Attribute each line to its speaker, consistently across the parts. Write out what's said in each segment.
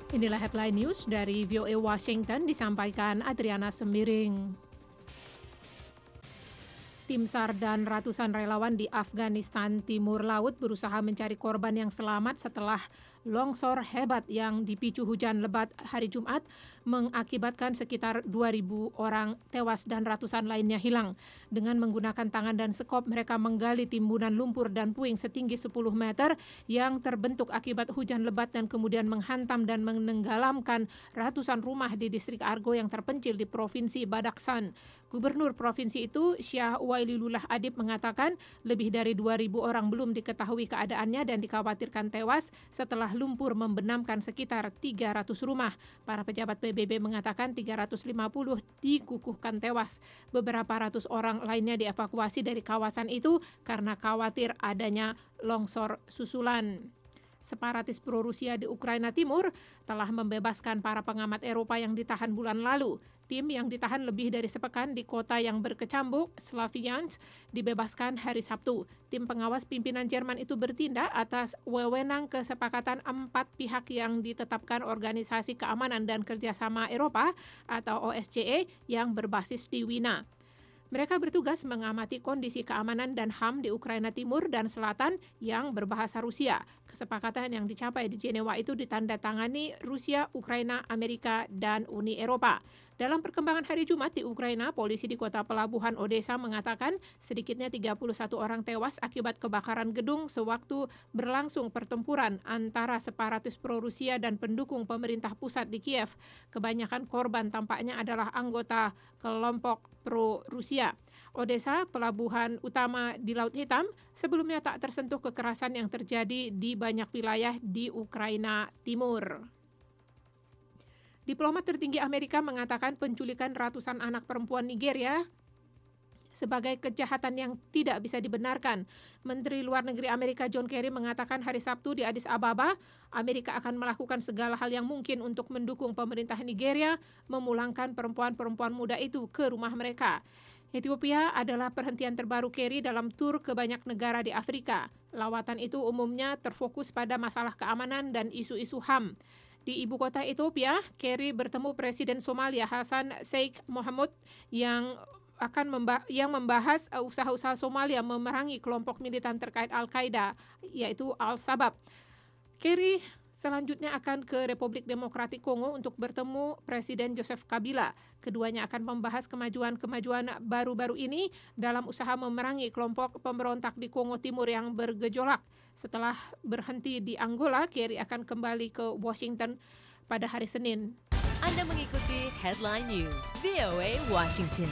Speaker 1: Inilah headline news dari VOA Washington disampaikan Adriana Sembiring. Tim SAR dan ratusan relawan di Afghanistan Timur Laut berusaha mencari korban yang selamat setelah longsor hebat yang dipicu hujan lebat hari Jumat mengakibatkan sekitar 2.000 orang tewas dan ratusan lainnya hilang. Dengan menggunakan tangan dan sekop, mereka menggali timbunan lumpur dan puing setinggi 10 meter yang terbentuk akibat hujan lebat dan kemudian menghantam dan menenggelamkan ratusan rumah di distrik Argo yang terpencil di Provinsi Badakhshan. Gubernur provinsi itu, Syah Wailullah Adib, mengatakan lebih dari 2.000 orang belum diketahui keadaannya dan dikhawatirkan tewas setelah lumpur membenamkan sekitar 300 rumah. Para pejabat PBB mengatakan 350 dikukuhkan tewas. Beberapa ratus orang lainnya dievakuasi dari kawasan itu karena khawatir adanya longsor susulan. Separatis pro-Rusia di Ukraina Timur telah membebaskan para pengamat Eropa yang ditahan bulan lalu. Tim yang ditahan lebih dari sepekan di kota yang berkecamuk, Slaviansk, dibebaskan hari Sabtu. Tim pengawas pimpinan Jerman itu bertindak atas wewenang kesepakatan 4 pihak yang ditetapkan Organisasi Keamanan dan Kerjasama Eropa atau OSCE yang berbasis di Wina. Mereka bertugas mengamati kondisi keamanan dan HAM di Ukraina Timur dan Selatan yang berbahasa Rusia. Kesepakatan yang dicapai di Jenewa itu ditandatangani Rusia, Ukraina, Amerika, dan Uni Eropa. Dalam perkembangan hari Jumat di Ukraina, polisi di kota pelabuhan Odessa mengatakan sedikitnya 31 orang tewas akibat kebakaran gedung sewaktu berlangsung pertempuran antara separatis pro-Rusia dan pendukung pemerintah pusat di Kiev. Kebanyakan korban tampaknya adalah anggota kelompok pro-Rusia. Odessa, pelabuhan utama di Laut Hitam, sebelumnya tak tersentuh kekerasan yang terjadi di banyak wilayah di Ukraina Timur. Diplomat tertinggi Amerika mengatakan penculikan ratusan anak perempuan Nigeria sebagai kejahatan yang tidak bisa dibenarkan. Menteri Luar Negeri Amerika John Kerry mengatakan hari Sabtu di Addis Ababa, Amerika akan melakukan segala hal yang mungkin untuk mendukung pemerintah Nigeria memulangkan perempuan-perempuan muda itu ke rumah mereka. Ethiopia adalah perhentian terbaru Kerry dalam tur ke banyak negara di Afrika. Lawatan itu umumnya terfokus pada masalah keamanan dan isu-isu HAM. Di ibu kota Ethiopia, Kerry bertemu Presiden Somalia Hassan Sheikh Mohamud yang membahas usaha-usaha Somalia memerangi kelompok militan terkait Al-Qaeda, yaitu Al-Shabaab. Kerry selanjutnya akan ke Republik Demokratik Kongo untuk bertemu Presiden Joseph Kabila. Keduanya akan membahas kemajuan baru-baru ini dalam usaha memerangi kelompok pemberontak di Kongo Timur yang bergejolak. Setelah berhenti di Angola, Kerry akan kembali ke Washington pada hari Senin.
Speaker 2: Anda mengikuti Headline News, VOA Washington.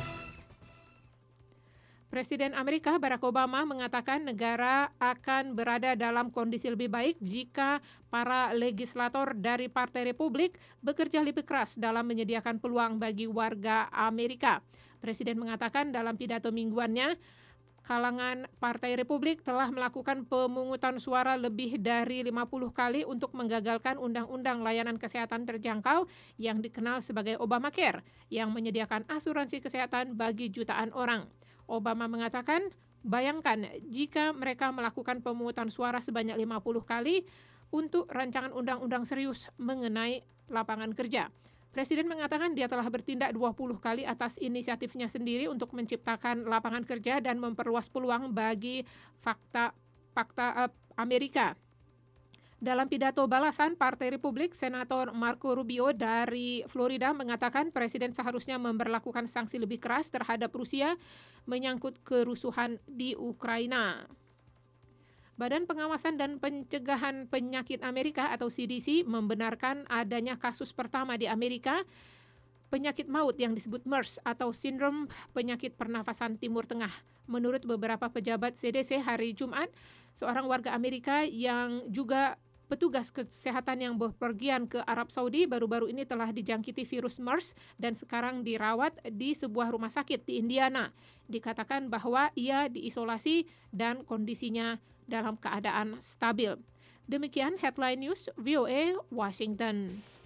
Speaker 1: Presiden Amerika Barack Obama mengatakan negara akan berada dalam kondisi lebih baik jika para legislator dari Partai Republik bekerja lebih keras dalam menyediakan peluang bagi warga Amerika. Presiden mengatakan dalam pidato mingguannya, kalangan Partai Republik telah melakukan pemungutan suara lebih dari 50 kali untuk menggagalkan undang-undang layanan kesehatan terjangkau yang dikenal sebagai Obamacare, yang menyediakan asuransi kesehatan bagi jutaan orang. Obama mengatakan, bayangkan jika mereka melakukan pemungutan suara sebanyak 50 kali untuk rancangan undang-undang serius mengenai lapangan kerja. Presiden mengatakan dia telah bertindak 20 kali atas inisiatifnya sendiri untuk menciptakan lapangan kerja dan memperluas peluang bagi fakta Amerika. Dalam pidato balasan, Partai Republik, Senator Marco Rubio dari Florida mengatakan Presiden seharusnya memberlakukan sanksi lebih keras terhadap Rusia menyangkut kerusuhan di Ukraina. Badan Pengawasan dan Pencegahan Penyakit Amerika atau CDC membenarkan adanya kasus pertama di Amerika penyakit maut yang disebut MERS atau Sindrom Penyakit Pernafasan Timur Tengah. Menurut beberapa pejabat CDC hari Jumat, seorang warga Amerika yang juga petugas kesehatan yang bepergian ke Arab Saudi baru-baru ini telah dijangkiti virus MERS dan sekarang dirawat di sebuah rumah sakit di Indiana. Dikatakan bahwa ia diisolasi dan kondisinya dalam keadaan stabil. Demikian Headline News VOA Washington.